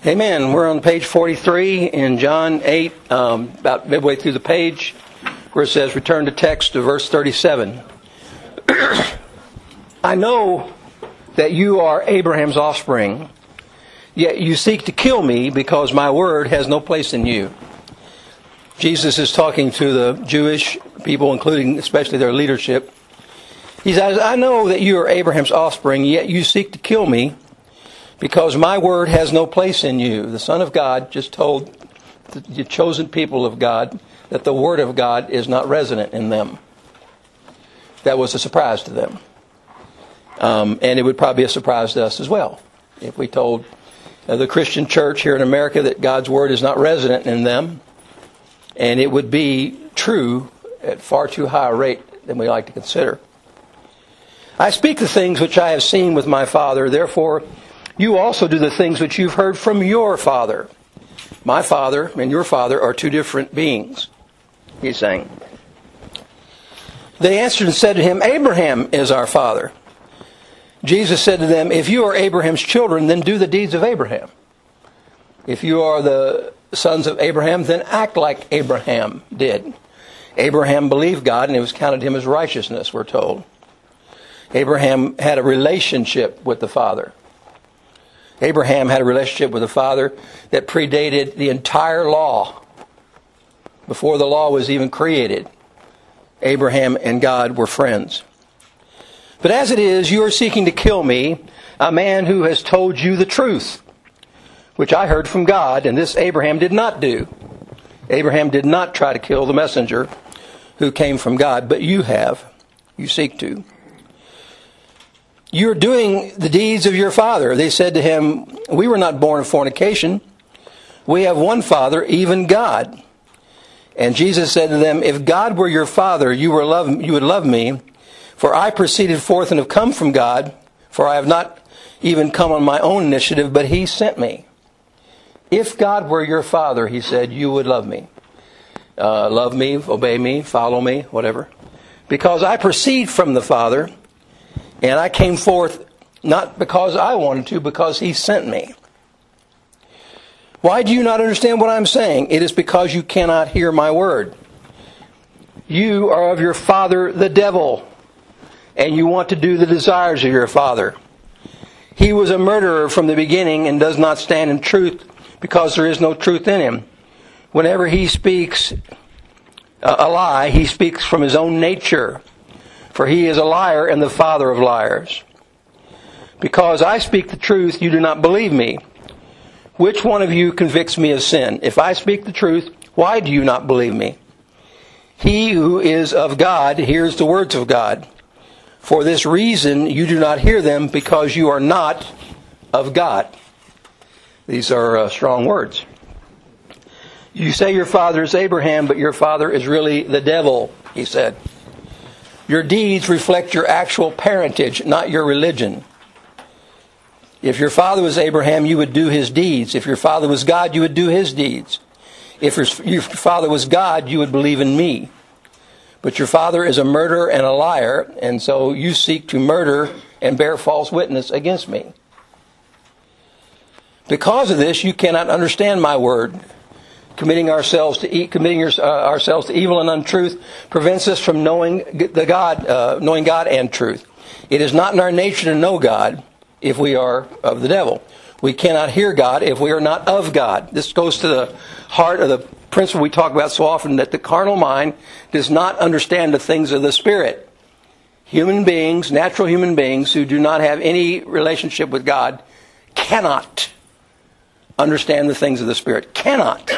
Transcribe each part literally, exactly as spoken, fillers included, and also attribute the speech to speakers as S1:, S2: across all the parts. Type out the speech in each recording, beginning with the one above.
S1: Amen. We're on page forty-three in John eight, um, about midway through the page, where it says, return to text to verse thirty-seven. I know that you are Abraham's offspring, yet you seek to kill me because my word has no place in you. Jesus is talking to the Jewish people, including especially their leadership. He says, I know that you are Abraham's offspring, yet you seek to kill me because my word has no place in you. The Son of God just told the chosen people of God that the word of God is not resident in them. That was a surprise to them. Um, and it would probably be a surprise to us as well if we told uh, the Christian church here in America that God's word is not resident in them. And it would be true at far too high a rate than we like to consider. I speak the things which I have seen with my Father, therefore you also do the things which you've heard from your father. My father and your father are two different beings, he's saying. They answered and said to him, Abraham is our father. Jesus said to them, if you are Abraham's children, then do the deeds of Abraham. If you are the sons of Abraham, then act like Abraham did. Abraham believed God, and it was counted him as righteousness, we're told. Abraham had a relationship with the Father. Abraham had a relationship with the Father that predated the entire law. Before the law was even created, Abraham and God were friends. But as it is, you are seeking to kill me, a man who has told you the truth, which I heard from God, and this Abraham did not do. Abraham did not try to kill the messenger who came from God, but you have. You seek to. You are doing the deeds of your father. They said to him, we were not born of fornication. We have one Father, even God. And Jesus said to them, if God were your Father, you, were love, you would love me. For I proceeded forth and have come from God. For I have not even come on my own initiative, but he sent me. If God were your Father, he said, you would love me. Uh, love me, obey me, follow me, whatever. Because I proceed from the Father. And I came forth not because I wanted to, because he sent me. Why do you not understand what I'm saying? It is because you cannot hear my word. You are of your father, the devil, and you want to do the desires of your father. He was a murderer from the beginning and does not stand in truth because there is no truth in him. Whenever he speaks a lie, he speaks from his own nature. For he is a liar and the father of liars. Because I speak the truth, you do not believe me. Which one of you convicts me of sin? If I speak the truth, why do you not believe me? He who is of God hears the words of God. For this reason you do not hear them, because you are not of God. These are uh, strong words. You say your father is Abraham, but your father is really the devil, he said. Your deeds reflect your actual parentage, not your religion. If your father was Abraham, you would do his deeds. If your father was God, you would do his deeds. If your father was God, you would believe in me. But your father is a murderer and a liar, and so you seek to murder and bear false witness against me. Because of this, you cannot understand my word. Committing ourselves to eat, committing uh, ourselves to evil and untruth prevents us from knowing the God, uh, knowing God and truth. It is not in our nature to know God if we are of the devil. We cannot hear God if we are not of God. This goes to the heart of the principle we talk about so often, that the carnal mind does not understand the things of the Spirit. Human beings, natural human beings who do not have any relationship with God, cannot understand the things of the Spirit. Cannot.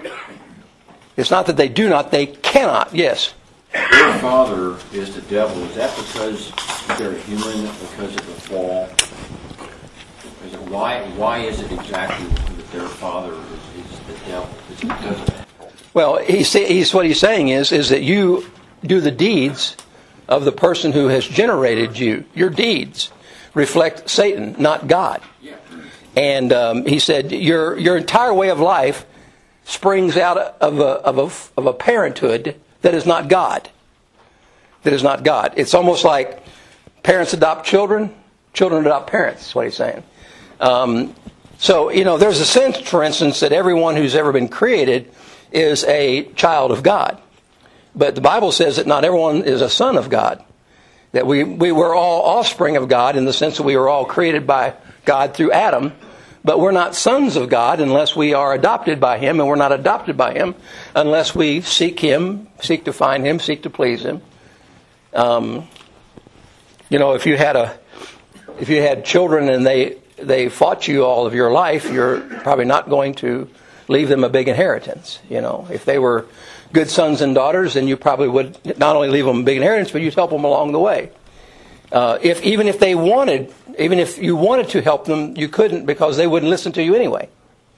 S1: It's not that they do not, they cannot. Yes.
S2: Your father is the devil. Is that because they're human, because of the fall? Is it, why, why is it exactly that their father is, is the devil? Is it because of that?
S1: Well, he's, he's, what he's saying is, is that you do the deeds of the person who has generated you. Your deeds reflect Satan, not God.
S2: Yeah.
S1: And um, he said, your your entire way of life springs out of a, of a of a parenthood that is not God. That is not God. It's almost like parents adopt children, children adopt parents. That's what he's saying. Um, So, you know, there's a sense, for instance, that everyone who's ever been created is a child of God. But the Bible says that not everyone is a son of God. That we, we were all offspring of God in the sense that we were all created by God through Adam. But we're not sons of God unless we are adopted by Him, and we're not adopted by Him unless we seek Him, seek to find Him, seek to please Him. Um, you know, if you had a, if you had children and they they fought you all of your life, you're probably not going to leave them a big inheritance. You know, if they were good sons and daughters, then you probably would not only leave them a big inheritance, but you'd help them along the way. Uh, if even if they wanted, even if you wanted to help them, you couldn't because they wouldn't listen to you anyway.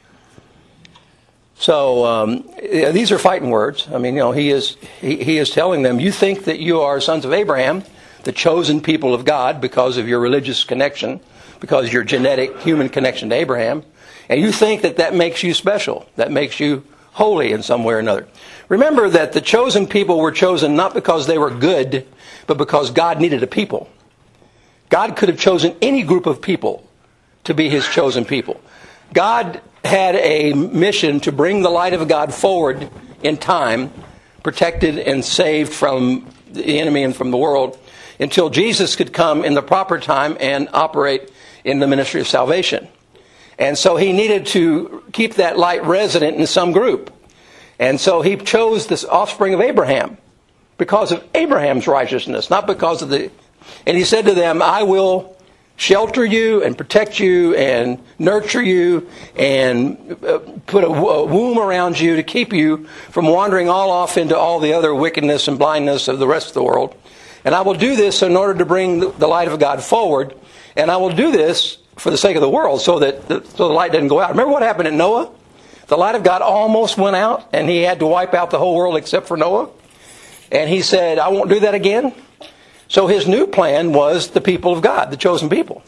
S1: So um, these are fighting words. I mean, you know, he is he, he is telling them, you think that you are sons of Abraham, the chosen people of God, because of your religious connection, because of your genetic human connection to Abraham, and you think that that makes you special, that makes you holy in some way or another. Remember that the chosen people were chosen not because they were good, but because God needed a people. God could have chosen any group of people to be His chosen people. God had a mission to bring the light of God forward in time, protected and saved from the enemy and from the world, until Jesus could come in the proper time and operate in the ministry of salvation. And so He needed to keep that light resident in some group. And so He chose this offspring of Abraham because of Abraham's righteousness, not because of the... And He said to them, I will shelter you and protect you and nurture you and uh, put a, a womb around you to keep you from wandering all off into all the other wickedness and blindness of the rest of the world. And I will do this in order to bring the, the light of God forward. And I will do this for the sake of the world so that the, so the light doesn't go out. Remember what happened in Noah? The light of God almost went out and He had to wipe out the whole world except for Noah. And He said, I won't do that again. So His new plan was the people of God, the chosen people.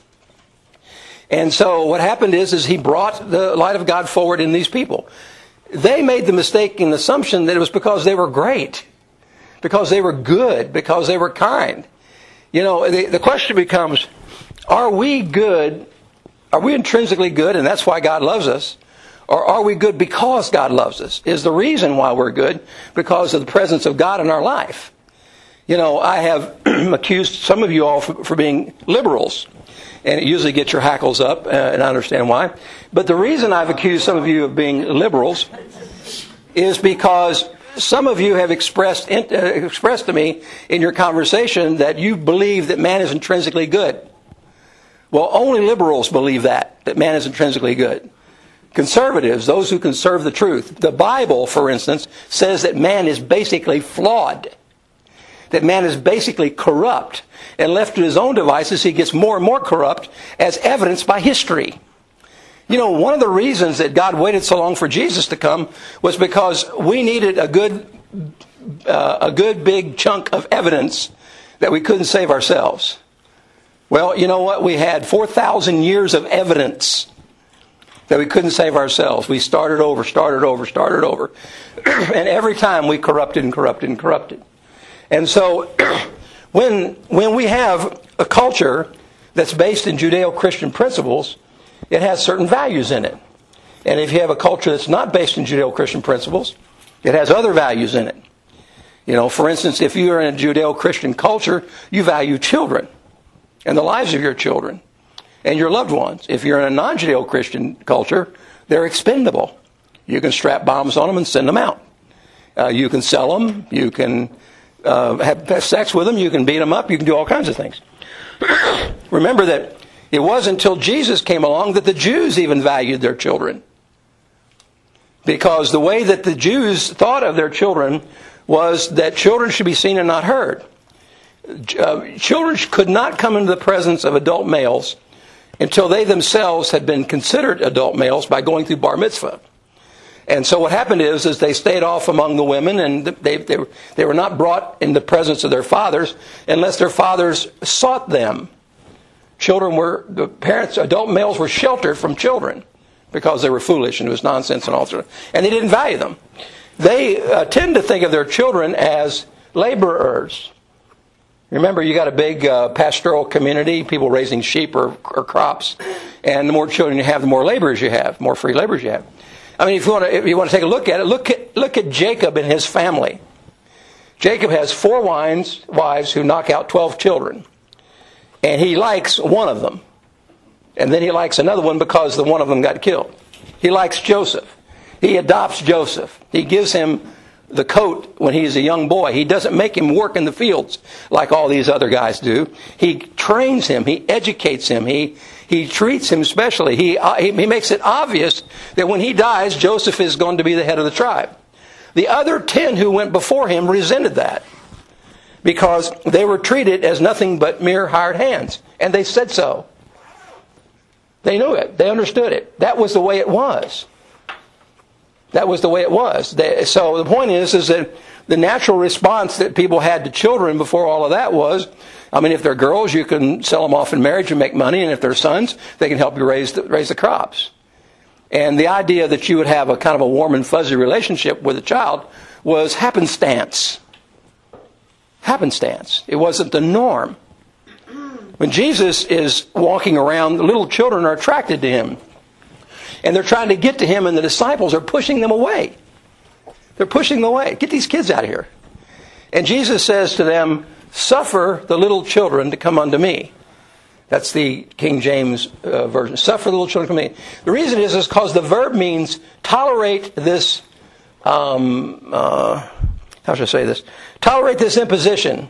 S1: And so what happened is, is He brought the light of God forward in these people. They made the mistaken assumption that it was because they were great, because they were good, because they were kind. You know, the, the question becomes, are we good? Are we intrinsically good, and that's why God loves us? Or are we good because God loves us? Is the reason why we're good because of the presence of God in our life? You know, I have accused some of you all for, for being liberals. And it usually gets your hackles up, uh, and I understand why. But the reason I've accused some of you of being liberals is because some of you have expressed, uh, expressed to me in your conversation that you believe that man is intrinsically good. Well, only liberals believe that, that man is intrinsically good. Conservatives, those who conserve the truth. The Bible, for instance, says that man is basically flawed. That man is basically corrupt. And left to his own devices, he gets more and more corrupt, as evidenced by history. You know, one of the reasons that God waited so long for Jesus to come was because we needed a good, uh, a good big chunk of evidence that we couldn't save ourselves. Well, you know what? We had four thousand years of evidence that we couldn't save ourselves. We started over, started over, started over. And every time we corrupted and corrupted and corrupted. And so when when we have a culture that's based in Judeo-Christian principles, it has certain values in it. And if you have a culture that's not based in Judeo-Christian principles, it has other values in it. You know, for instance, if you're in a Judeo-Christian culture, you value children and the lives of your children and your loved ones. If you're in a non-Judeo-Christian culture, they're expendable. You can strap bombs on them and send them out. Uh, you can sell them. You can uh, have, have sex with them. You can beat them up. You can do all kinds of things. Remember that it wasn't until Jesus came along that the Jews even valued their children. Because the way that the Jews thought of their children was that children should be seen and not heard. Uh, children could not come into the presence of adult males until they themselves had been considered adult males by going through bar mitzvah. And so what happened is, is they stayed off among the women, and they, they, they were not brought in the presence of their fathers unless their fathers sought them. Children were, the parents, adult males were sheltered from children because they were foolish and it was nonsense and all that. And they didn't value them. They uh, tend to think of their children as laborers. Remember, you got a big uh, pastoral community, people raising sheep or, or crops. And the more children you have, the more laborers you have, more free laborers you have. I mean, if you want to, if you want to take a look at it, look at look at Jacob and his family. Jacob has four wives, wives who knock out twelve children. And he likes one of them. And then he likes another one because the one of them got killed. He likes Joseph. He adopts Joseph. He gives him the coat when he's a young boy. He doesn't make him work in the fields like all these other guys do. He trains him. He educates him. He he treats him specially. He uh, he makes it obvious that when he dies, Joseph is going to be the head of the tribe. The other ten who went before him resented that because they were treated as nothing but mere hired hands. And they said so. They knew it. They understood it. That was the way it was. That was the way it was. They, so the point is, is that the natural response that people had to children before all of that was, I mean, if they're girls, you can sell them off in marriage and make money. And if they're sons, they can help you raise the, raise the crops. And the idea that you would have a kind of a warm and fuzzy relationship with a child was happenstance. Happenstance. It wasn't the norm. When Jesus is walking around, the little children are attracted to him. And they're trying to get to him, and the disciples are pushing them away. They're pushing them away. Get these kids out of here. And Jesus says to them, suffer the little children to come unto me. That's the King James uh, version. Suffer the little children to come unto me. The reason is because the verb means tolerate this, um, uh, how should I say this? Tolerate this imposition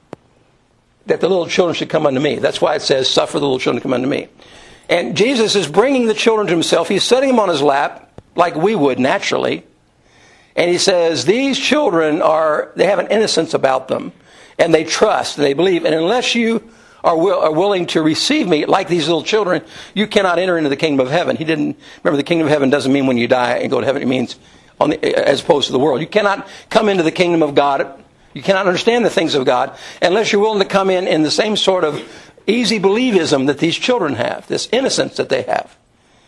S1: that the little children should come unto me. That's why it says, suffer the little children to come unto me. And Jesus is bringing the children to himself. He's setting them on his lap, like we would naturally. And he says, these children are, they have an innocence about them. And they trust, and they believe. And unless you are, will, are willing to receive me, like these little children, you cannot enter into the kingdom of heaven. He didn't, remember, the kingdom of heaven doesn't mean when you die and go to heaven. It means on the, as opposed to the world. You cannot come into the kingdom of God. You cannot understand the things of God unless you're willing to come in in the same sort of easy believism that these children have, this innocence that they have.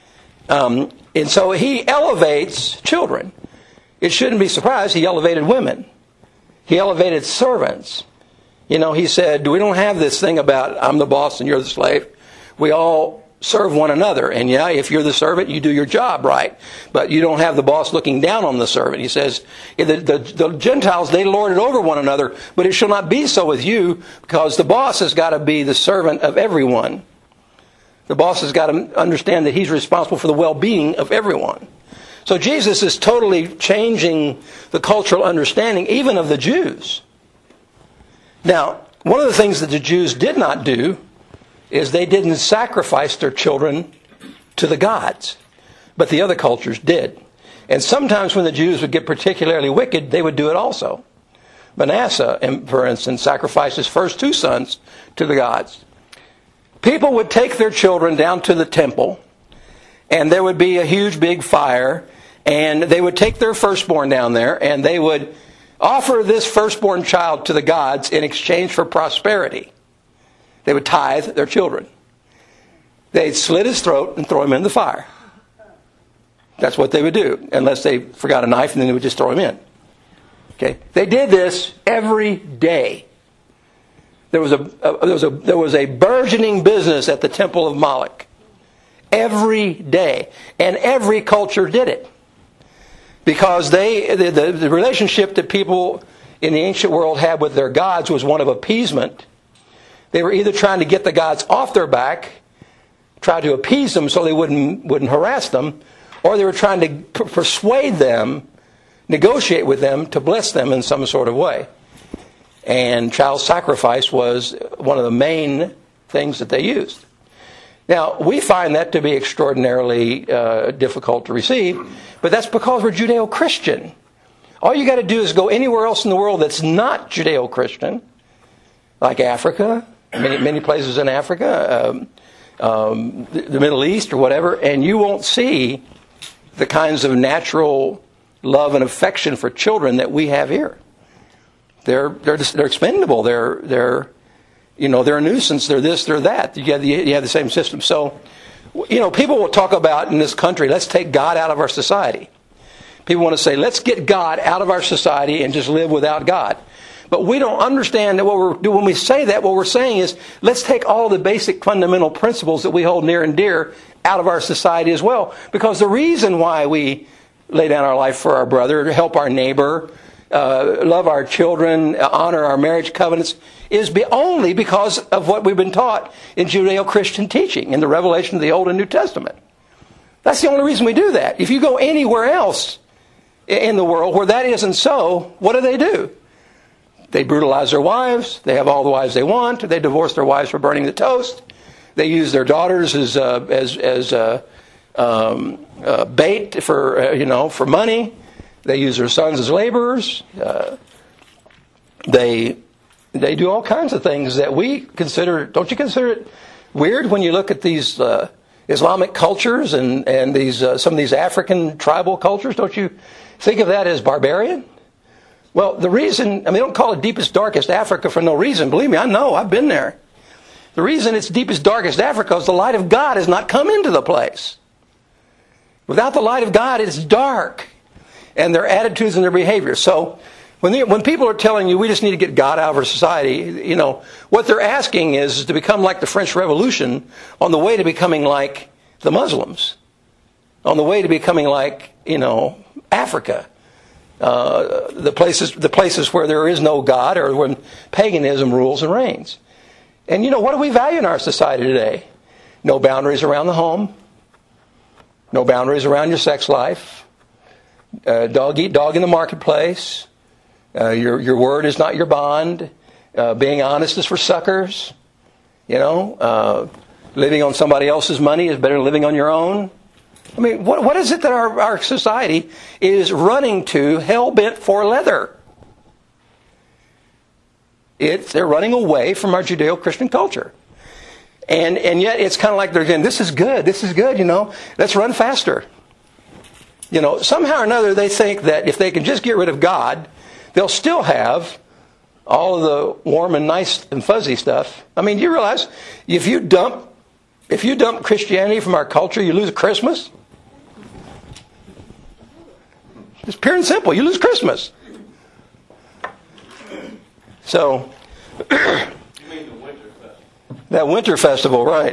S1: Um, and so he elevates children. It shouldn't be surprised he elevated women. He elevated servants. You know, he said, we don't have this thing about I'm the boss and you're the slave. We all serve one another. And yeah, if you're the servant, you do your job right. But you don't have the boss looking down on the servant. He says, the, the, the Gentiles, they lord it over one another, but it shall not be so with you, because the boss has got to be the servant of everyone. The boss has got to understand that he's responsible for the well-being of everyone. So Jesus is totally changing the cultural understanding, even of the Jews. Now, one of the things that the Jews did not do is they didn't sacrifice their children to the gods. But the other cultures did. And sometimes when the Jews would get particularly wicked, they would do it also. Manasseh, for instance, sacrificed his first two sons to the gods. People would take their children down to the temple, and there would be a huge big fire, and they would take their firstborn down there, and they would offer this firstborn child to the gods in exchange for prosperity. They would tithe their children. They'd slit his throat and throw him in the fire. That's what they would do, unless they forgot a knife, and then they would just throw him in. Okay, they did this every day. There was a, a there was a there was a burgeoning business at the temple of Moloch every day, and every culture did it because they the, the, the relationship that people in the ancient world had with their gods was one of appeasement. They were either trying to get the gods off their back, try to appease them so they wouldn't wouldn't harass them, or they were trying to p- persuade them, negotiate with them to bless them in some sort of way. And child sacrifice was one of the main things that they used. Now, we find that to be extraordinarily uh, difficult to receive, but that's because we're Judeo-Christian. All you got to do is go anywhere else in the world that's not Judeo-Christian, like Africa, many many places in Africa, um, um, the, the Middle East or whatever, and you won't see the kinds of natural love and affection for children that we have here. They're they're they're expendable. They're they're you know they're a nuisance. They're this. They're that. You have the, you have the same system. So, you know, people will talk about in this country, let's take God out of our society. People want to say, let's get God out of our society and just live without God. But we don't understand that what we're doing when we say that. What we're saying is, let's take all the basic fundamental principles that we hold near and dear out of our society as well. Because the reason why we lay down our life for our brother, help our neighbor, uh, love our children, honor our marriage covenants, is be only because of what we've been taught in Judeo-Christian teaching, in the revelation of the Old and New Testament. That's the only reason we do that. If you go anywhere else in the world where that isn't so, what do they do? They brutalize their wives. They have all the wives they want. They divorce their wives for burning the toast. They use their daughters as uh, as as uh, um, uh, bait for uh, you know for money. They use their sons as laborers. Uh, they they do all kinds of things that we consider. Don't you consider it weird when you look at these uh, Islamic cultures and and these uh, some of these African tribal cultures? Don't you think of that as barbarian? Well, the reason, I mean, they don't call it deepest, darkest Africa for no reason. Believe me, I know. I've been there. The reason it's deepest, darkest Africa is the light of God has not come into the place. Without the light of God, it's dark. And their attitudes and their behaviors. So, when they, when people are telling you we just need to get God out of our society, you know, what they're asking is, is to become like the French Revolution on the way to becoming like the Muslims. On the way to becoming like, you know, Africa. Uh, the places the places where there is no God or when paganism rules and reigns. And you know, what do we value in our society today? No boundaries around the home. No boundaries around your sex life. Uh, dog eat dog in the marketplace. Uh, your your word is not your bond. Uh, being honest is for suckers. You know, uh, living on somebody else's money is better than living on your own. I mean, what what is it that our, our society is running to, hell-bent for leather? It's, they're running away from our Judeo-Christian culture. And and yet it's kind of like they're saying, this is good, this is good, you know, let's run faster. You know, somehow or another they think that if they can just get rid of God, they'll still have all of the warm and nice and fuzzy stuff. I mean, you realize if you dump if you dump Christianity from our culture, you lose Christmas? It's pure and simple. You lose Christmas. So,
S3: you mean the winter festival?
S1: That winter festival, right?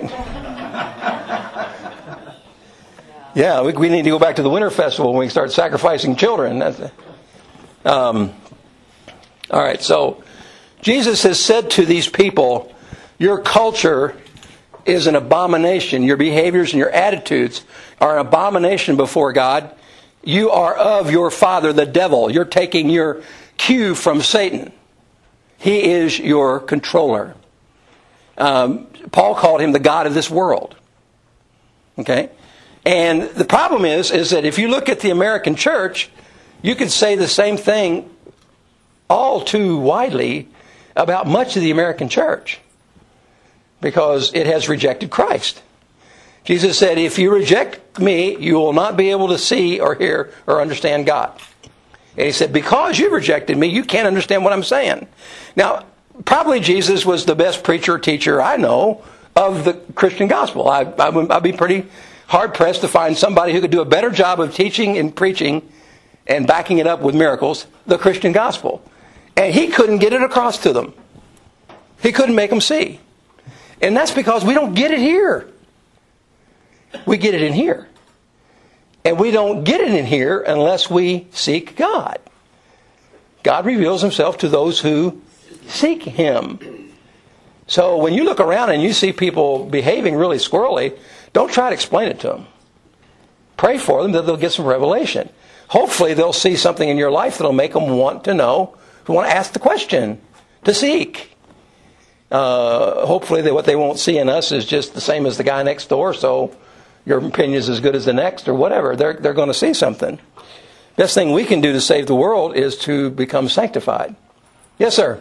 S1: Yeah, we, we need to go back to the winter festival when we start sacrificing children. That's, um, all right, so Jesus has said to these people, your culture is an abomination. Your behaviors and your attitudes are an abomination before God. You are of your father, the devil. You're taking your cue from Satan. He is your controller. Um, Paul called him the god of this world. Okay? And the problem is, is that if you look at the American church, you could say the same thing all too widely about much of the American church. Because it has rejected Christ. Jesus said, if you reject me, you will not be able to see or hear or understand God. And he said, because you rejected me, you can't understand what I'm saying. Now, probably Jesus was the best preacher or teacher I know of the Christian gospel. I, I would, I'd be pretty hard-pressed to find somebody who could do a better job of teaching and preaching and backing it up with miracles, the Christian gospel. And he couldn't get it across to them. He couldn't make them see. And that's because we don't get it here. We get it in here. And we don't get it in here unless we seek God. God reveals himself to those who seek him. So when you look around and you see people behaving really squirrely, don't try to explain it to them. Pray for them that they'll get some revelation. Hopefully they'll see something in your life that'll make them want to know, want to ask the question, to seek. Uh, hopefully they, what they won't see in us is just the same as the guy next door, so your opinion is as good as the next or whatever. They're, they're going to see something. Best thing we can do to save the world is to become sanctified. Yes, sir.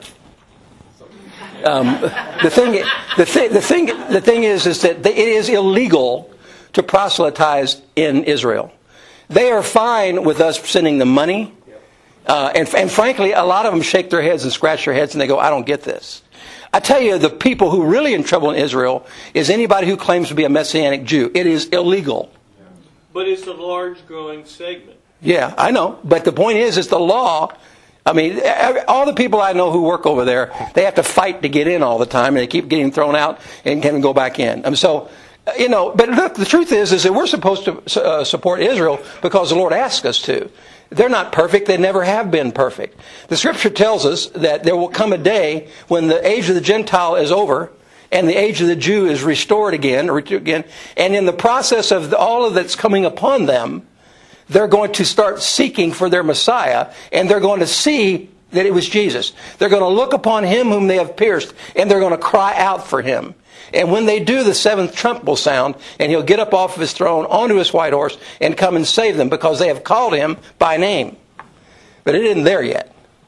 S1: Um, the thing, the thing, the thing, the thing is, is that it is illegal to proselytize in Israel. They are fine with us sending them money, uh, and, and frankly, a lot of them shake their heads and scratch their heads, and they go, "I don't get this." I tell you, the people who are really in trouble in Israel is anybody who claims to be a Messianic Jew. It is illegal.
S3: But it's a large growing segment.
S1: Yeah, I know. But the point is, it's the law. I mean, all the people I know who work over there, they have to fight to get in all the time, and they keep getting thrown out and can go back in. I mean, so You know, but look, the truth is, is that we're supposed to uh, support Israel because the Lord asked us to. They're not perfect. They never have been perfect. The Scripture tells us that there will come a day when the age of the Gentile is over and the age of the Jew is restored again, again. And in the process of the, all of that's coming upon them, they're going to start seeking for their Messiah, and they're going to see that it was Jesus. They're going to look upon Him whom they have pierced, and they're going to cry out for Him. And when they do, the seventh trump will sound, and He'll get up off of His throne onto His white horse and come and save them, because they have called Him by name. But it isn't there yet.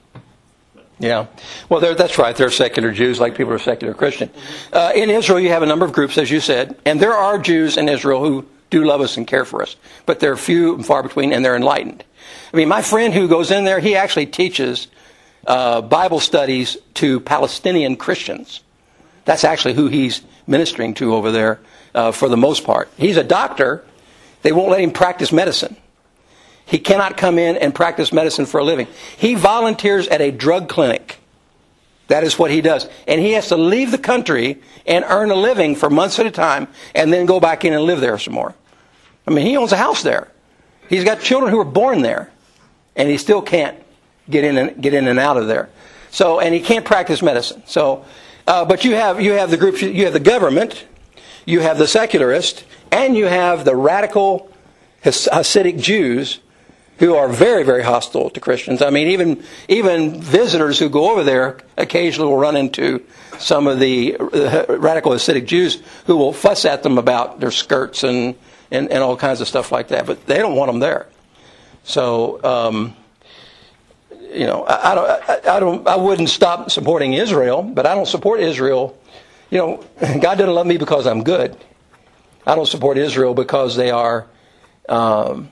S1: Yeah. Well, that's right. They're secular Jews like people are secular Christian. Uh, in Israel, you have a number of groups, as you said, and there are Jews in Israel who do love us and care for us. But they're few and far between, and they're enlightened. I mean, my friend who goes in there, he actually teaches uh, Bible studies to Palestinian Christians. That's actually who he's ministering to over there uh, for the most part. He's a doctor. They won't let him practice medicine. He cannot come in and practice medicine for a living. He volunteers at a drug clinic. That is what he does. And he has to leave the country and earn a living for months at a time and then go back in and live there some more. I mean, he owns a house there. He's got children who were born there. And he still can't get in and get in and out of there. So, and he can't practice medicine. So, uh, but you have you have the groups. You have the government, you have the secularist, and you have the radical Hasidic Jews who are very, very hostile to Christians. I mean, even even visitors who go over there occasionally will run into some of the radical Hasidic Jews who will fuss at them about their skirts and, and, and all kinds of stuff like that. But they don't want them there. So, um, you know, I, I don't, I, I don't, I wouldn't stop supporting Israel, but I don't support Israel. You know, God doesn't love me because I'm good. I don't support Israel because they are. Um,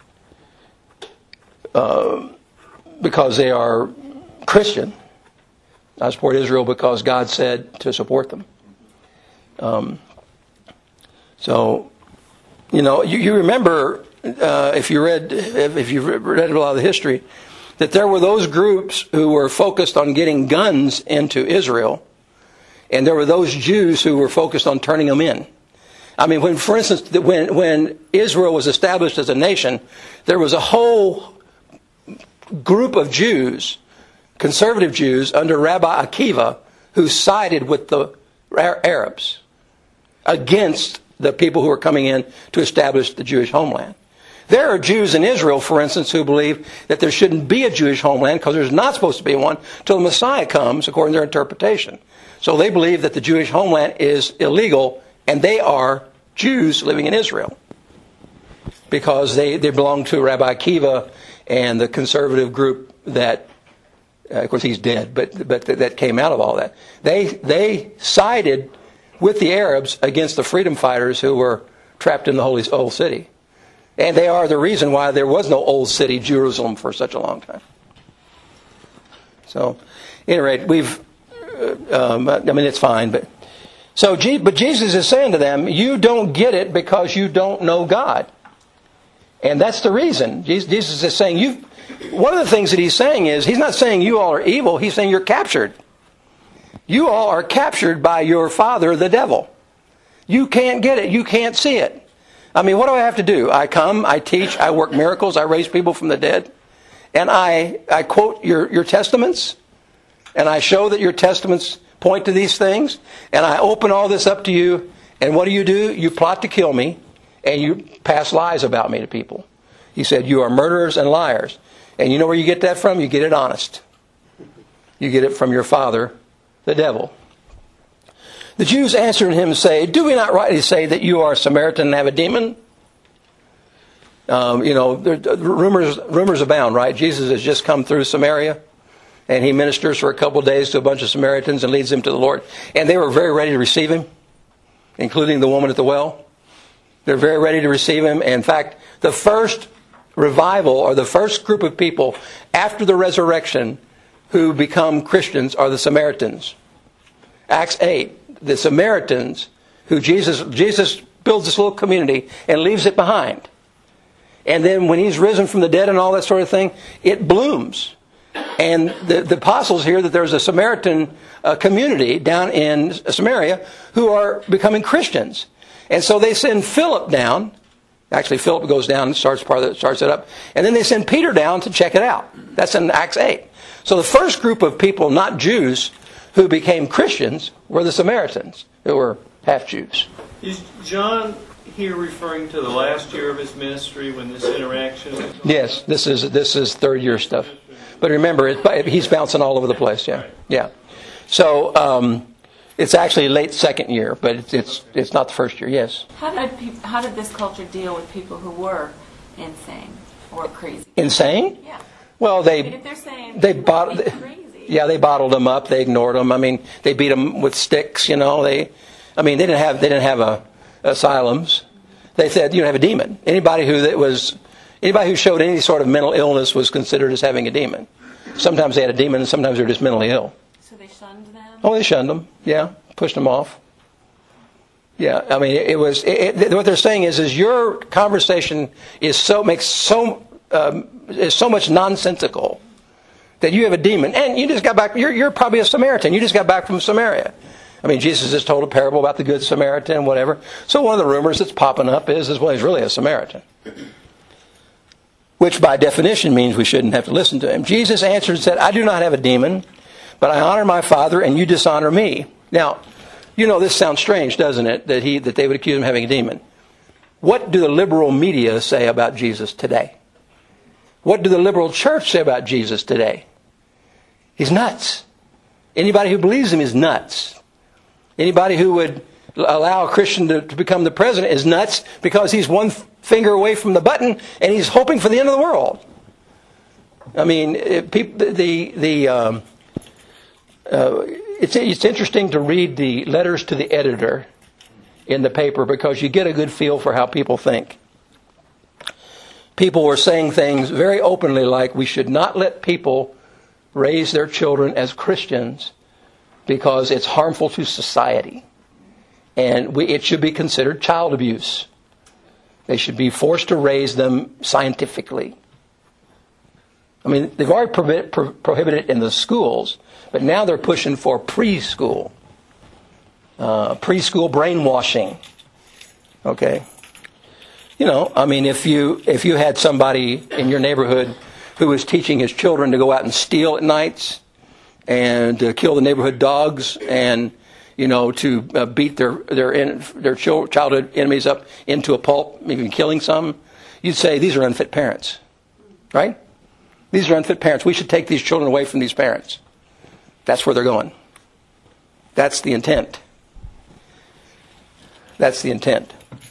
S1: Uh, because they are Christian. I support Israel because God said to support them. Um, so, you know, you, you remember uh, if you read if you read a lot of the history that there were those groups who were focused on getting guns into Israel, and there were those Jews who were focused on turning them in. I mean, when, for instance, when when Israel was established as a nation, there was a whole group of Jews, conservative Jews, under Rabbi Akiva, who sided with the Arabs against the people who were coming in to establish the Jewish homeland. There are Jews in Israel, for instance, who believe that there shouldn't be a Jewish homeland because there's not supposed to be one till the Messiah comes, according to their interpretation. So they believe that the Jewish homeland is illegal, and they are Jews living in Israel because they, they belong to Rabbi Akiva and the conservative group that, uh, of course, he's dead, but but th- that came out of all that. They they sided with the Arabs against the freedom fighters who were trapped in the holy old city, and they are the reason why there was no old city Jerusalem for such a long time. So, at any rate, we've. Uh, um, I mean, it's fine, but so. But Jesus is saying to them, "You don't get it because you don't know God." And that's the reason. Jesus is saying, you. One of the things that he's saying is, he's not saying you all are evil. He's saying you're captured. You all are captured by your father, the devil. You can't get it. You can't see it. I mean, what do I have to do? I come, I teach, I work miracles, I raise people from the dead. And I, I quote your, your testaments. And I show that your testaments point to these things. And I open all this up to you. And what do you do? You plot to kill me. And you pass lies about me to people. He said, you are murderers and liars. And you know where you get that from? You get it honest. You get it from your father, the devil. The Jews answered him and say, do we not rightly say that you are a Samaritan and have a demon? Um, you know, there, rumors rumors abound, right? Jesus has just come through Samaria. And he ministers for a couple of days to a bunch of Samaritans and leads them to the Lord. And they were very ready to receive him, including the woman at the well. They're very ready to receive him. In fact, the first revival or the first group of people after the resurrection who become Christians are the Samaritans. Acts eight, the Samaritans who Jesus Jesus builds this little community and leaves it behind. And then when he's risen from the dead and all that sort of thing, it blooms. And the, the apostles hear that there's a Samaritan uh, community down in Samaria who are becoming Christians. And so they send Philip down. Actually, Philip goes down and starts part of it, starts it up. And then they send Peter down to check it out. That's in Acts eight. So the first group of people, not Jews, who became Christians were the Samaritans, who were half Jews.
S3: Is John here referring to the last year of his ministry when this interaction?
S1: Yes, this is this is third year stuff. But remember, it, he's bouncing all over the place. Yeah, yeah. So um, it's actually late second year, but it's it's it's not the first year. Yes.
S4: How did peop how did this culture deal with people who were insane or crazy?
S1: Insane?
S4: Yeah.
S1: Well, they
S4: I mean, if they're saying
S1: they
S4: people
S1: bottled.
S4: are crazy.
S1: Yeah, they bottled them up. They ignored them. I mean, they beat them with sticks. You know, they. I mean, they didn't have they didn't have a, asylums. They said you don't have a demon. Anybody who that was anybody who showed any sort of mental illness was considered as having a demon. Sometimes they had a demon, and sometimes they were just mentally ill.
S4: So they shunned them?
S1: Oh, they shunned them. Yeah, pushed them off. Yeah, I mean, it, it was. It, it, what they're saying is, is your conversation is so makes so um, is so much nonsensical that you have a demon, and you just got back. You're you're probably a Samaritan. You just got back from Samaria. I mean, Jesus has told a parable about the Good Samaritan, whatever. So one of the rumors that's popping up is, is well, he's really a Samaritan. Which by definition means we shouldn't have to listen to him. Jesus answered and said, I do not have a demon, but I honor my Father and you dishonor me. Now, you know this sounds strange, doesn't it, that he that they would accuse him of having a demon. What do the liberal media say about Jesus today? What do the liberal church say about Jesus today? He's nuts. Anybody who believes him is nuts. Anybody who would allow a Christian to, to become the president is nuts because he's one finger away from the button and he's hoping for the end of the world. I mean, it, people, the the um, uh, it's it's interesting to read the letters to the editor in the paper because you get a good feel for how people think. People were saying things very openly like we should not let people raise their children as Christians because it's harmful to society. And we, it should be considered child abuse. They should be forced to raise them scientifically. I mean, they've already prohibit, pro, prohibited it in the schools, but now they're pushing for preschool. Uh, preschool brainwashing. Okay? You know, I mean, if you if you had somebody in your neighborhood who was teaching his children to go out and steal at nights and to kill the neighborhood dogs and, you know, to uh, beat their their in, their childhood enemies up into a pulp, even killing some, you'd say these are unfit parents, right? These are unfit parents. We should take these children away from these parents. That's where they're going. That's the intent. That's the intent.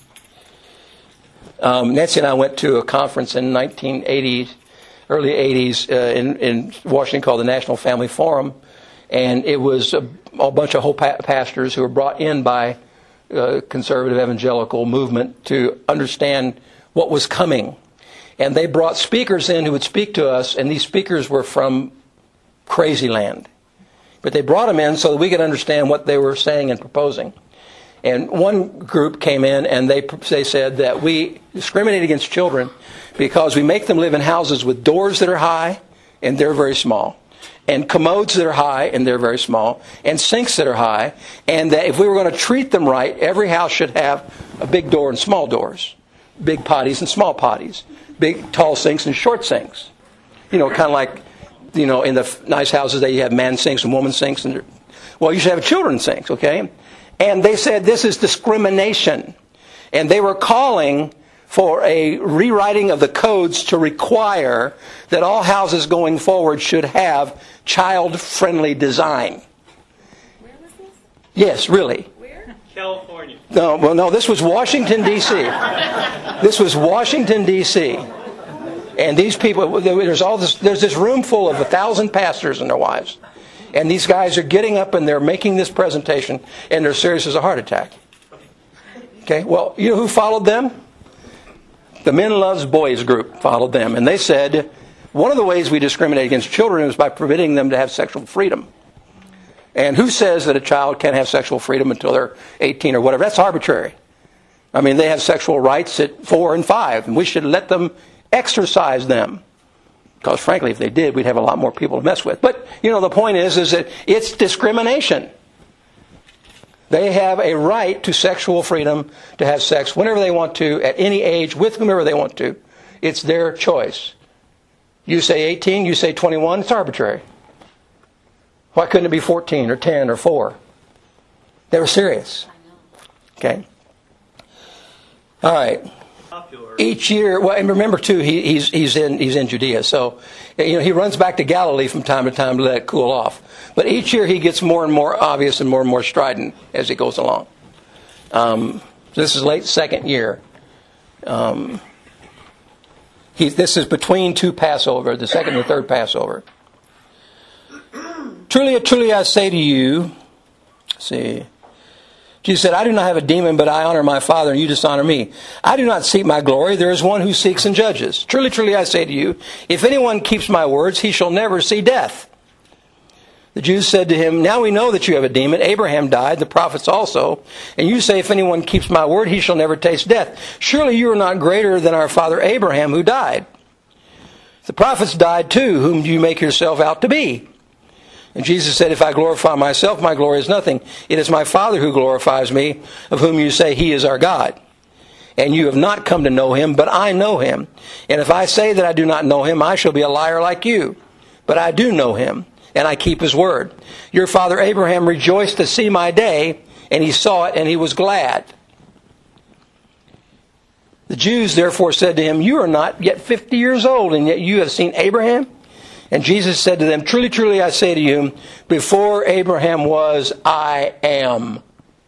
S1: Um, Nancy and I went to a conference in nineteen eighties, early eighties, uh, in, in Washington called the National Family Forum. And it was a, a bunch of whole pa- pastors who were brought in by uh, conservative evangelical movement to understand what was coming. And they brought speakers in who would speak to us, and these speakers were from crazy land. But they brought them in so that we could understand what they were saying and proposing. And one group came in and they they said that we discriminate against children because we make them live in houses with doors that are high and they're very small, and commodes that are high and they're very small, and sinks that are high, and that if we were going to treat them right, every house should have a big door and small doors, big potties and small potties, big tall sinks and short sinks. You know, kind of like, you know, in the f- nice houses that you have man sinks and woman sinks. And well, you should have children sinks, okay? And they said this is discrimination. And they were calling for a rewriting of the codes to require that all houses going forward should have child-friendly design.
S4: Where was this?
S1: Yes, really.
S4: Where?
S3: California.
S1: No, well, no, this was Washington, D C This was Washington, D C And these people, there's all this, there's this room full of a thousand pastors and their wives. And these guys are getting up and they're making this presentation and they're serious as a heart attack. Okay, well, you know who followed them? The Men Loves Boys group followed them. And they said, one of the ways we discriminate against children is by permitting them to have sexual freedom. And who says that a child can't have sexual freedom until they're eighteen or whatever? That's arbitrary. I mean, they have sexual rights at four and five, and we should let them exercise them. Because frankly, if they did, we'd have a lot more people to mess with. But, you know, the point is, is that it's discrimination. They have a right to sexual freedom to have sex whenever they want to, at any age, with whomever they want to. It's their choice. You say eighteen, you say twenty-one, it's arbitrary. Why couldn't it be fourteen or ten or four? They were serious. Okay. All right. Each year, well, and remember too, he, he's he's in he's in Judea, so you know he runs back to Galilee from time to time to let it cool off. But each year he gets more and more obvious and more and more strident as he goes along. Um, this is late second year. Um, he, this is between two Passover, the second and the third Passover. Truly, truly, I say to you, let's see. Jesus said, I do not have a demon, but I honor my Father, and you dishonor me. I do not seek my glory. There is one who seeks and judges. Truly, truly, I say to you, if anyone keeps my words, he shall never see death. The Jews said to him, now we know that you have a demon. Abraham died, the prophets also. And you say, if anyone keeps my word, he shall never taste death. Surely you are not greater than our father Abraham, who died. The prophets died too. Whom do you make yourself out to be? And Jesus said, if I glorify myself, my glory is nothing. It is my Father who glorifies me, of whom you say he is our God. And you have not come to know him, but I know him. And if I say that I do not know him, I shall be a liar like you. But I do know him, and I keep his word. Your father Abraham rejoiced to see my day, and he saw it, and he was glad. The Jews therefore said to him, you are not yet fifty years old, and yet you have seen Abraham? And Jesus said to them, truly, truly, I say to you, before Abraham was, I am.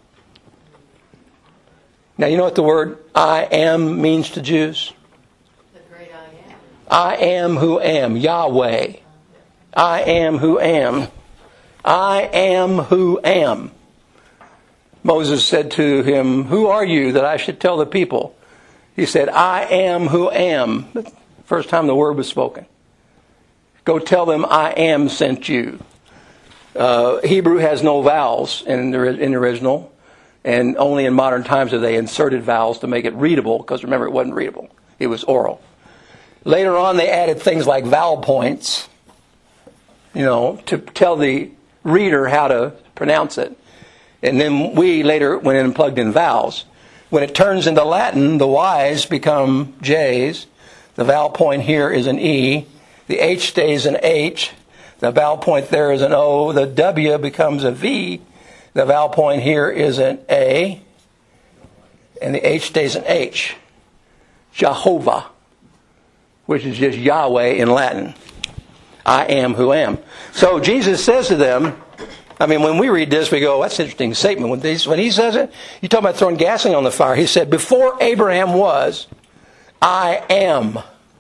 S1: Now, you know what the word I am means to Jews?
S5: The great I am.
S1: I am who am, Yahweh. I am who am. I am who am. Moses said to him, who are you that I should tell the people? He said, I am who am. First time the word was spoken. Go tell them I am sent you. Uh, Hebrew has no vowels in the, in the original. And only in modern times have they inserted vowels to make it readable. Because remember, it wasn't readable. It was oral. Later on, they added things like vowel points. You know, to tell the reader how to pronounce it. And then we later went in and plugged in vowels. When it turns into Latin, the Y's become J's. The vowel point here is an E. The H stays an H. The vowel point there is an O. The W becomes a V. The vowel point here is an A. And the H stays an H. Jehovah, which is just Yahweh in Latin. I am who am. So Jesus says to them, I mean, when we read this, we go, that's an interesting statement. When, these, when he says it, you talk about throwing gasoline on the fire. He said, before Abraham was, I am.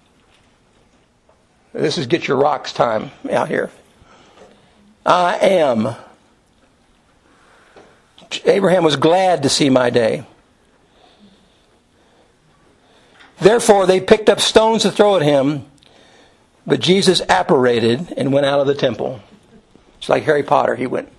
S1: This is get your rocks time out here. I am. Abraham was glad to see my day. Therefore, they picked up stones to throw at him, but Jesus apparated and went out of the temple. It's like Harry Potter. He went.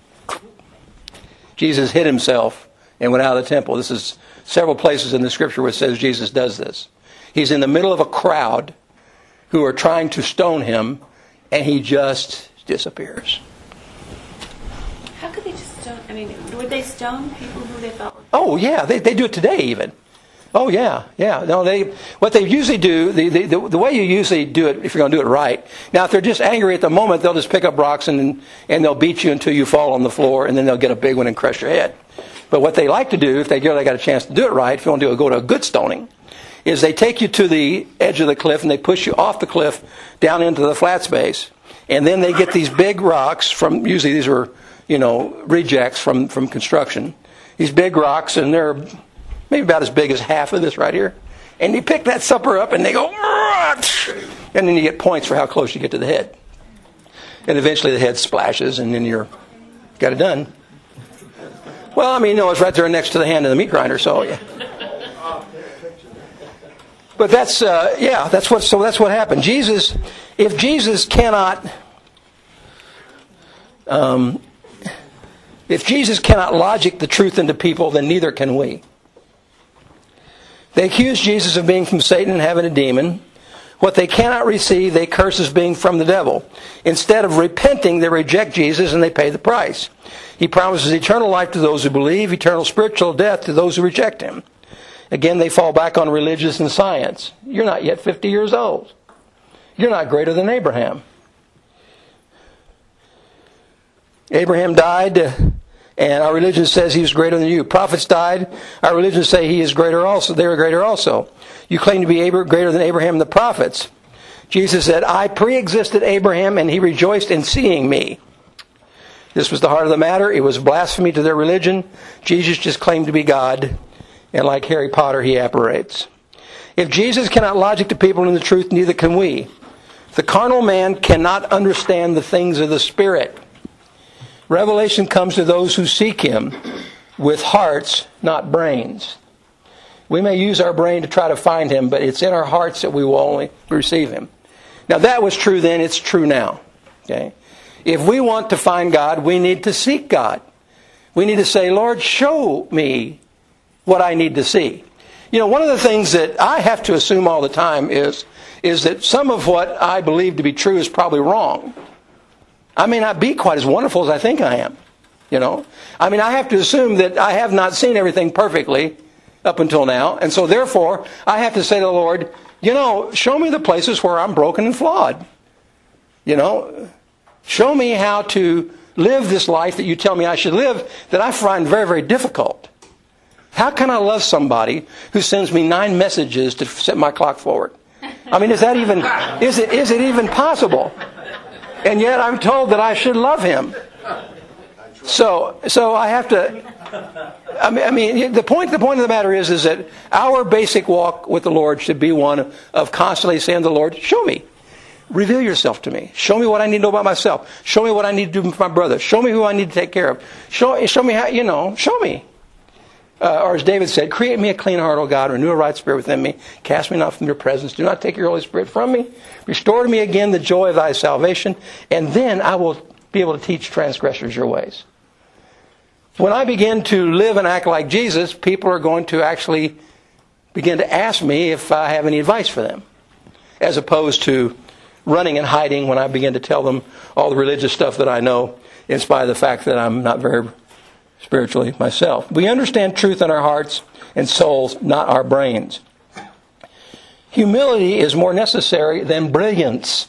S1: Jesus hid himself and went out of the temple. This is several places in the scripture where it says Jesus does this. He's in the middle of a crowd who are trying to stone him, and he just disappears.
S4: How could they just stone? I mean, would they stone people who they felt?
S1: Oh yeah, they they do it today even. Oh yeah, yeah. No, they what they usually do the, the the the way you usually do it if you're going to do it right. Now, if they're just angry at the moment, they'll just pick up rocks and and they'll beat you until you fall on the floor, and then they'll get a big one and crush your head. But what they like to do, if they really got a chance to do it right, if you want to do, go to a good stoning, is they take you to the edge of the cliff and they push you off the cliff down into the flat space, and then they get these big rocks from usually these are you know rejects from from construction. These big rocks, and they're maybe about as big as half of this right here. And you pick that supper up and they go, and then you get points for how close you get to the head. And eventually the head splashes and then you're got it done. Well, I mean, you know, it's right there next to the hand of the meat grinder, so yeah. But that's, uh, yeah, that's what, so that's what happened. Jesus, if Jesus cannot, um, if Jesus cannot logic the truth into people, then neither can we. They accuse Jesus of being from Satan and having a demon. What they cannot receive, they curse as being from the devil. Instead of repenting, they reject Jesus and they pay the price. He promises eternal life to those who believe, eternal spiritual death to those who reject him. Again, they fall back on religious and science. You're not yet fifty years old. You're not greater than Abraham. Abraham died, and our religion says he was greater than you. Prophets died. Our religion say he is greater also. They were greater also. You claim to be greater than Abraham and the prophets. Jesus said, I pre-existed Abraham, and he rejoiced in seeing me. This was the heart of the matter. It was blasphemy to their religion. Jesus just claimed to be God, and like Harry Potter, he apparates. If Jesus cannot logic to people in the truth, neither can we. The carnal man cannot understand the things of the Spirit. Revelation comes to those who seek him with hearts, not brains. We may use our brain to try to find him, but it's in our hearts that we will only receive him. Now that was true then, it's true now. Okay? If we want to find God, we need to seek God. We need to say, Lord, show me what I need to see. You know, one of the things that I have to assume all the time is, is that some of what I believe to be true is probably wrong. I may not be quite as wonderful as I think I am. You know, I mean, I have to assume that I have not seen everything perfectly up until now. And so therefore, I have to say to the Lord, you know, show me the places where I'm broken and flawed. You know, show me how to live this life that you tell me I should live that I find very, very difficult. How can I love somebody who sends me nine messages to set my clock forward? I mean, is that even, is it, is it even possible? And yet I'm told that I should love him. So, so I have to, I mean, I mean, the point, the point of the matter is, is that our basic walk with the Lord should be one of constantly saying to the Lord, show me. Reveal yourself to me. Show me what I need to know about myself. Show me what I need to do with my brother. Show me who I need to take care of. Show, show me how, you know, show me. Uh, or as David said, create me a clean heart, O God, renew a right spirit within me. Cast me not from your presence. Do not take your Holy Spirit from me. Restore to me again the joy of thy salvation. And then I will be able to teach transgressors your ways. When I begin to live and act like Jesus, people are going to actually begin to ask me if I have any advice for them. As opposed to running and hiding when I begin to tell them all the religious stuff that I know, in spite of the fact that I'm not very spiritually myself. We understand truth in our hearts and souls, not our brains. Humility is more necessary than brilliance.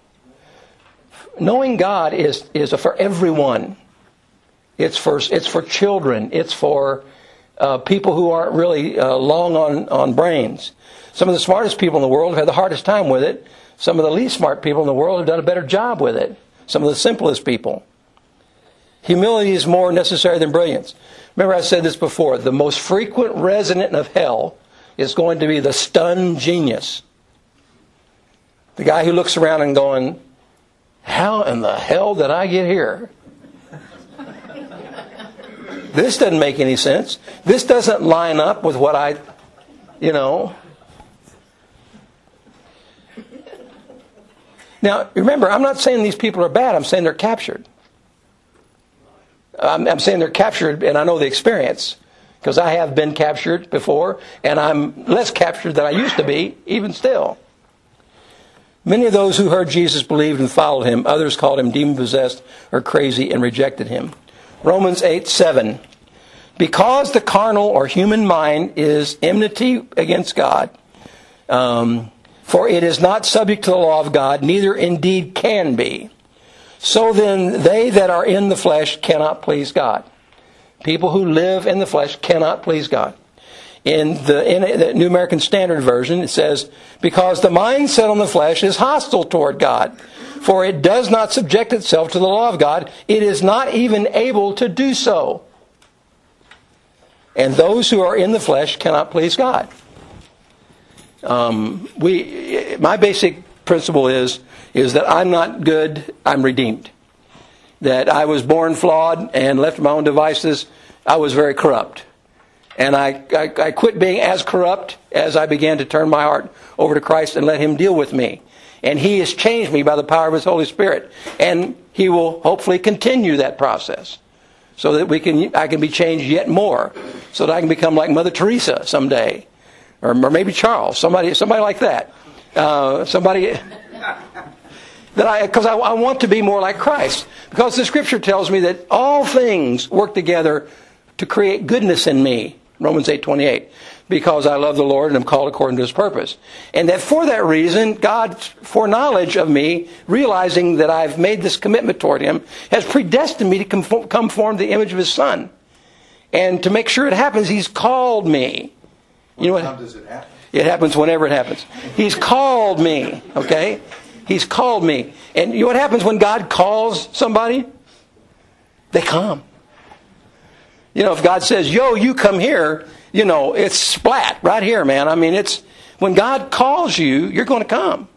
S1: Knowing God is, is for everyone. It's for, it's for children. It's for uh, people who aren't really uh, long on, on brains. Some of the smartest people in the world have had the hardest time with it. Some of the least smart people in the world have done a better job with it. Some of the simplest people. Humility is more necessary than brilliance. Remember I said this before. The most frequent resident of hell is going to be the stunned genius. The guy who looks around and going, how in the hell did I get here? This doesn't make any sense. This doesn't line up with what I, you know. Now, remember, I'm not saying these people are bad. I'm saying they're captured. I'm, I'm saying they're captured, and I know the experience. Because I have been captured before, and I'm less captured than I used to be, even still. Many of those who heard Jesus believed and followed him. Others called him demon-possessed or crazy and rejected him. Romans eight seven. Because the carnal or human mind is enmity against God, um, for it is not subject to the law of God, neither indeed can be. So then they that are in the flesh cannot please God. People who live in the flesh cannot please God. In the, in the New American Standard Version, it says, because the mind set on the flesh is hostile toward God, for it does not subject itself to the law of God. It is not even able to do so. And those who are in the flesh cannot please God. Um, we, my basic principle is, is that I'm not good, I'm redeemed. That I was born flawed and left to my own devices, I was very corrupt. And I, I, I quit being as corrupt as I began to turn my heart over to Christ and let him deal with me. And he has changed me by the power of his Holy Spirit. And he will hopefully continue that process. So that we can, I can be changed yet more. So that I can become like Mother Teresa someday. Or, or maybe Charles, somebody, somebody like that. Uh, somebody... That I, because I, I want to be more like Christ. Because the Scripture tells me that all things work together to create goodness in me. Romans eight twenty-eight. Because I love the Lord and am called according to His purpose. And that for that reason, God's foreknowledge of me, realizing that I've made this commitment toward Him, has predestined me to conform, conform to the image of His Son. And to make sure it happens, He's called me. You know what?
S6: How does it happen?
S1: It happens whenever it happens. He's called me, okay? He's called me. And you know what happens when God calls somebody? They come. You know, if God says, yo, you come here, you know, it's splat right here, man. I mean, it's when God calls you, you're going to come.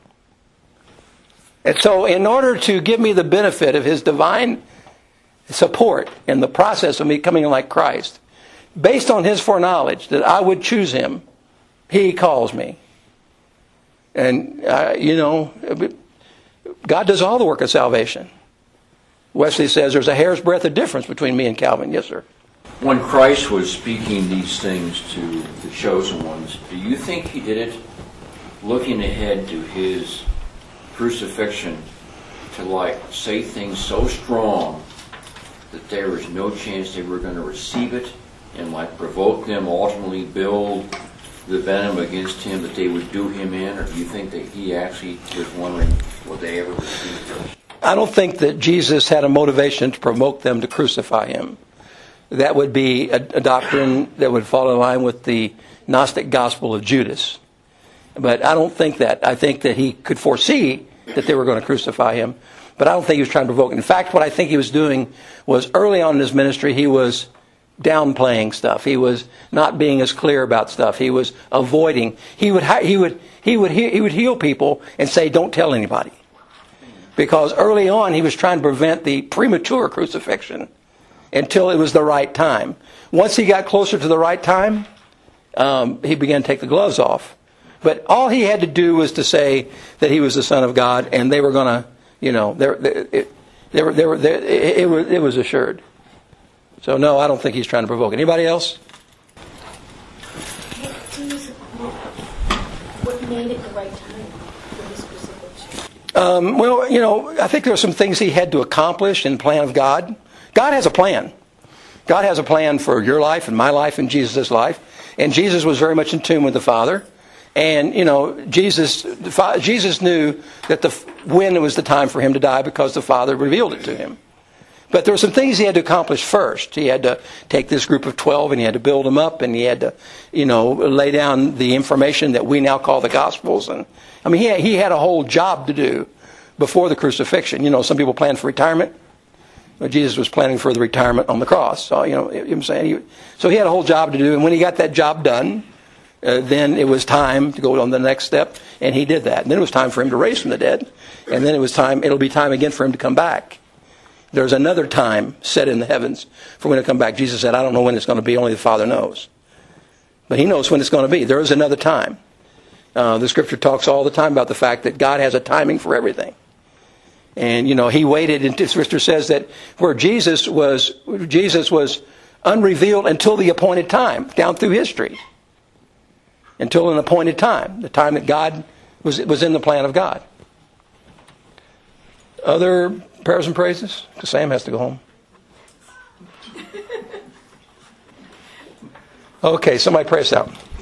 S1: And so in order to give me the benefit of His divine support in the process of me coming like Christ, based on His foreknowledge that I would choose Him, He calls me. And, uh, you know, God does all the work of salvation. Wesley says there's a hair's breadth of difference between me and Calvin. Yes, sir.
S2: When Christ was speaking these things to the chosen ones, do you think He did it looking ahead to His crucifixion to, like, say things so strong that there was no chance they were going to receive it and, like, provoke them, ultimately build the venom against Him that they would do Him in? Or do you think that He actually was wondering, will they ever receive first?
S1: I don't think that Jesus had a motivation to provoke them to crucify Him. That would be a, a doctrine that would fall in line with the Gnostic gospel of Judas. But I don't think that. I think that He could foresee that they were going to crucify Him. But I don't think He was trying to provoke. In fact, what I think He was doing was early on in His ministry, He was downplaying stuff. He was not being as clear about stuff. He was avoiding. He would he would he would he would heal people and say, "Don't tell anybody," because early on He was trying to prevent the premature crucifixion until it was the right time. Once He got closer to the right time, um, He began to take the gloves off. But all He had to do was to say that He was the Son of God, and they were going to, you know, they they, they were they were they, it, it was it was assured. So no, I don't think He's trying to provoke. Anybody else?
S7: What made it the right time for His crucifixion?
S1: Um, well, you know, I think there are some things He had to accomplish in the plan of God. God has a plan. God has a plan for your life and my life and Jesus' life. And Jesus was very much in tune with the Father. And, you know, Jesus Jesus knew that the when it was the time for Him to die because the Father revealed it to Him. But there were some things He had to accomplish first. He had to take this group of twelve and He had to build them up, and He had to, you know, lay down the information that we now call the Gospels. And I mean, he had, he had a whole job to do before the crucifixion. You know, some people plan for retirement. Well, Jesus was planning for the retirement on the cross. So, you know, you know what I'm saying? He, so He had a whole job to do. And when He got that job done, uh, then it was time to go on the next step. And He did that. And then it was time for Him to raise from the dead. And then it was time, it'll be time again for Him to come back. There's another time set in the heavens for when to come back. Jesus said, I don't know when it's going to be, only the Father knows. But He knows when it's going to be. There is another time. Uh, the Scripture talks all the time about the fact that God has a timing for everything. And, you know, He waited, and the Scripture says that where Jesus was, Jesus was unrevealed until the appointed time, down through history. Until an appointed time, the time that God was, was in the plan of God. Other prayers and praises? Because Sam has to go home. Okay, somebody pray us out.